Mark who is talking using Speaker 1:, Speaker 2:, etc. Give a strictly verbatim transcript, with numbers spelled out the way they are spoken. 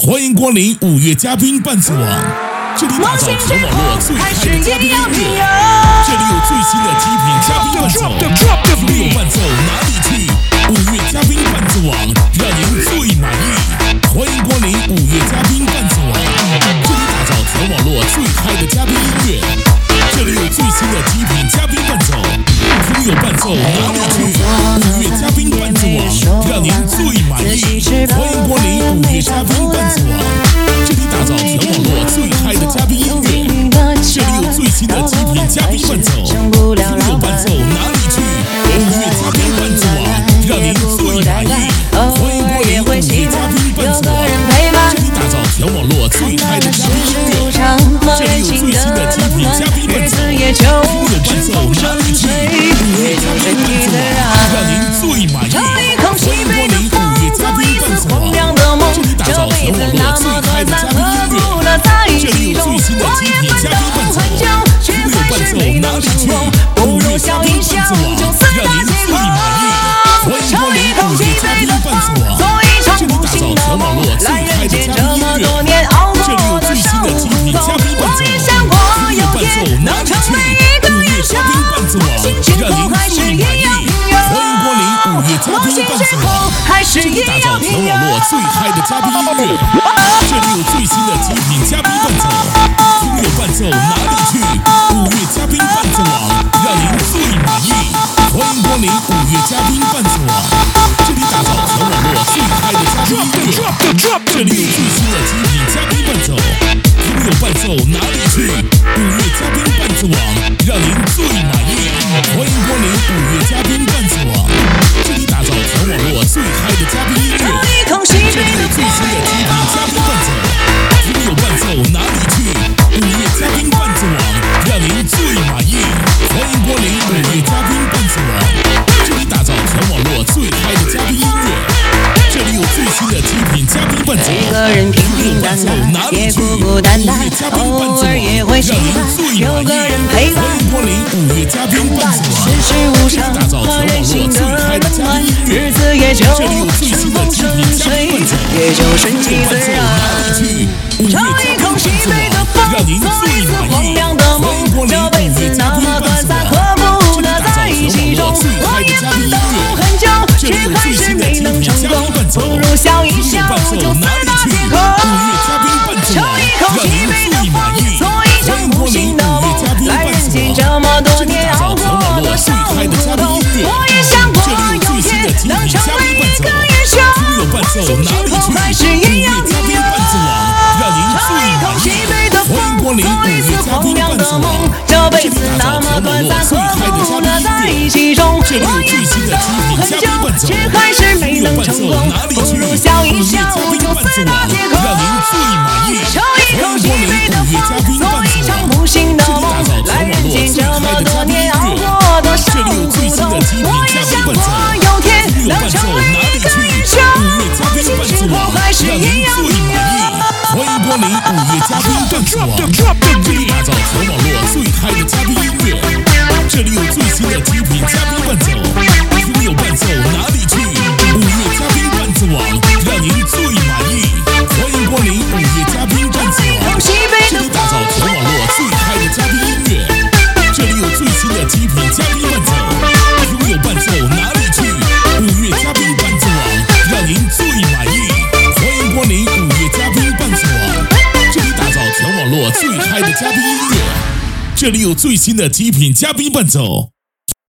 Speaker 1: 欢迎光临五月嘉宾伴奏网，这里打造全网络最嗨的嘉宾音乐，这里有最新的极品嘉宾伴奏，没有伴奏哪里去？五月嘉宾伴奏网让您最满意。欢迎光临五月嘉宾伴奏网，这里打造全网络最嗨的嘉宾音乐，这里有最新的极品嘉宾伴奏，没有伴奏哪里去？五月嘉宾伴奏网让您最满意。欢迎光临五月嘉宾伴奏网，这里打造全网络最嗨的嘉宾音乐，这里有最新的极品嘉宾伴奏，没有伴奏哪里去？五月嘉宾伴奏网让您最满意。欢迎光临五月嘉宾伴奏网，这里打造全网络最嗨的嘉宾音乐，这里有最新的极品嘉宾伴奏，没有伴奏哪里去？五月嘉宾伴奏网让您最满意。欢迎光临五月嘉宾伴奏网，这里打造全网络最嗨的嘉宾音乐，这里有最新的极品嘉宾伴奏，没有伴奏哪里去？五月嘉宾伴奏网让您最满意。欢迎光临五月嘉宾伴奏网，这里打造全网络最嗨的嘉宾音乐，这里有最新的极品嘉宾伴奏，没有伴奏哪里去？五月嘉宾伴奏网让您最满意。欢迎光临五月嘉宾伴奏网，这里打造全网络最嗨的嘉宾音乐，这里有最新的极品嘉宾伴奏，没有伴奏哪里去？五月嘉宾伴奏网让您最满意。欢迎光临五月嘉宾伴奏网，这里打造全网络最嗨的嘉宾音乐，这里有最新的极品嘉宾伴奏，没有伴奏哪里去？五月嘉宾伴奏网让您最满意。欢迎光临五月嘉宾伴奏网，这里打造全网络最嗨的嘉宾音乐，这里有最新的极品嘉宾伴奏，没有伴奏哪里去？五月嘉宾伴奏网让您最满意。欢迎光临五月嘉宾伴奏网，这里打造全网络最嗨的嘉宾音乐，这里有最新的极品嘉宾伴奏，
Speaker 2: 一个人平平淡淡，也孤孤单单，偶尔也会心烦，有个人陪伴。
Speaker 1: 欢迎光临五月嘉宾伴奏网，
Speaker 2: 世事无常，
Speaker 1: 打造全网络最嗨的嘉宾音乐，
Speaker 2: 日子也就
Speaker 1: 这里有最新的极品嘉宾伴奏，
Speaker 2: 也就顺其自然。
Speaker 1: 找一口西北的风，
Speaker 2: 做一次荒凉的梦，这辈子那么短暂，何不乐在其中？我也奋斗很久，却还是没能成功，不如笑一笑就四大皆空。抽一口西北的风，做一场无心的梦，来人间这么多年，熬过多少苦痛，我也想过有天能成为一个英雄，心情后还是一样一样。抽一口西北的风，做一次荒凉的梦，这辈子那么短暂，何不乐在其中？我也奋斗很久，却还是没能成功，不如笑一笑就四大皆空。抽一口西北的风，做一场无心的梦，来人间这么多年，熬过多少苦痛，我也想过有天能成为一个英雄，心情后还是一样一样。
Speaker 1: 欢迎光临五月嘉宾伴奏网，这里打造全网络最嗨的嘉宾音乐，这里有最新的极品嘉宾伴奏，没有伴奏哪里去？五月嘉宾伴奏网让您最满意。欢迎光临五月嘉宾伴奏网，这里打造全网络最嗨的嘉宾音乐，这里有最新的极品嘉宾伴奏，没有伴奏哪里去？五月嘉宾伴奏网让您最满意。欢迎光临五月嘉宾伴奏网，这里打造全网络最嗨的嘉宾音乐，这里有最新的极品嘉宾伴奏。